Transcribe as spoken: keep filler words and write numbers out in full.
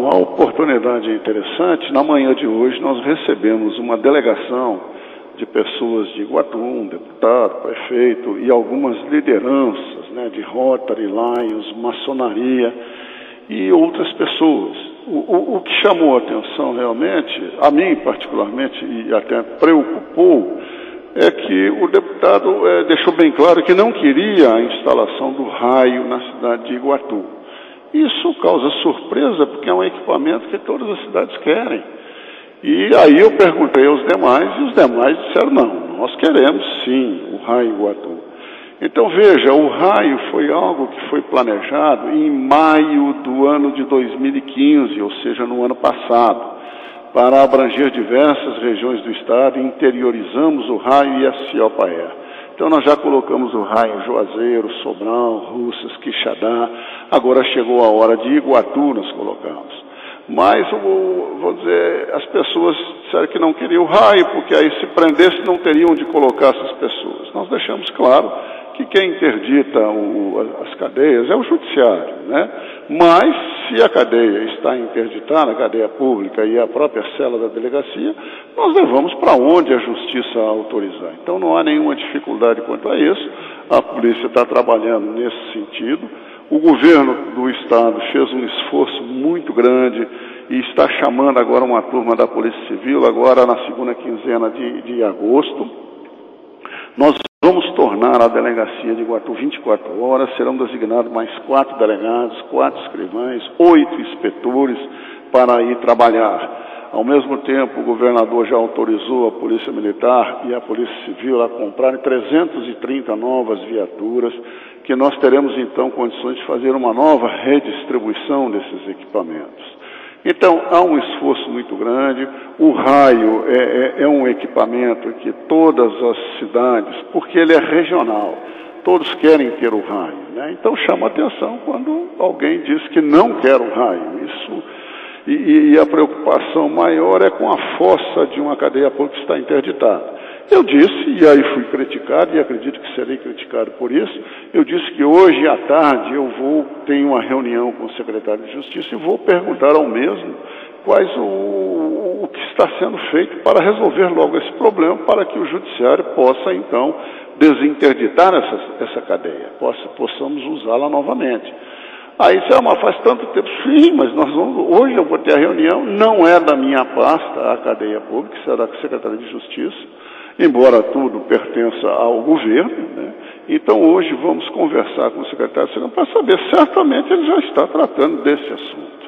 Então, a oportunidade é interessante. Na manhã de hoje, nós recebemos uma delegação de pessoas de Iguatu, um deputado, prefeito e algumas lideranças, né, de Rotary, Lions, maçonaria e outras pessoas. O, o, o que chamou a atenção realmente, a mim particularmente, e até preocupou, é que o deputado é, deixou bem claro que não queria a instalação do raio na cidade de Iguatu. Isso causa surpresa, porque é um equipamento que todas as cidades querem. E aí eu perguntei aos demais, e os demais disseram, não, nós queremos sim o raio Iguatu. Então veja, o raio foi algo que foi planejado em maio do ano de dois mil e quinze, ou seja, no ano passado, para abranger diversas regiões do estado, e interiorizamos o raio e a Ciopaé. Então nós já colocamos o raio em Juazeiro, Sobral, Russas, Quixadá, agora chegou a hora de Iguatu nós colocamos. Mas, o, vou dizer, as pessoas disseram que não queriam o raio, porque aí se prendesse não teriam onde colocar essas pessoas. Nós deixamos claro que quem interdita o, as cadeias é o judiciário, né? Mas, se a cadeia está interditada, a cadeia pública e a própria cela da delegacia, nós levamos para onde a justiça autorizar. Então não há nenhuma dificuldade quanto a isso, a polícia está trabalhando nesse sentido. O governo do estado fez um esforço muito grande e está chamando agora uma turma da Polícia Civil, agora na segunda quinzena de, de agosto. Nós vamos tornar a delegacia de Iguatu vinte e quatro horas, serão designados mais quatro delegados, quatro escrivães, oito inspetores para ir trabalhar. Ao mesmo tempo, o governador já autorizou a Polícia Militar e a Polícia Civil a comprarem trezentas e trinta novas viaturas, que nós teremos então condições de fazer uma nova redistribuição desses equipamentos. Então, há um esforço muito grande. O raio é, é, é um equipamento que todas as cidades, porque ele é regional, todos querem ter o raio, né? Então chama atenção quando alguém diz que não quer o raio. Isso, e, e a preocupação maior é com a fossa de uma cadeia pública que está interditada. Eu disse, e aí fui criticado, e acredito que serei criticado por isso, eu disse que hoje à tarde eu vou ter uma reunião com o secretário de Justiça e vou perguntar ao mesmo quais o, o que está sendo feito para resolver logo esse problema, para que o judiciário possa, então, desinterditar essa, essa cadeia, possa, possamos usá-la novamente. Aí você, ah, mas faz tanto tempo, sim, mas nós vamos, hoje eu vou ter a reunião, não é da minha pasta a cadeia pública, será da Secretaria de Justiça, embora tudo pertença ao governo, né? Então hoje vamos conversar com o secretário de Segurança para saber, certamente ele já está tratando desse assunto.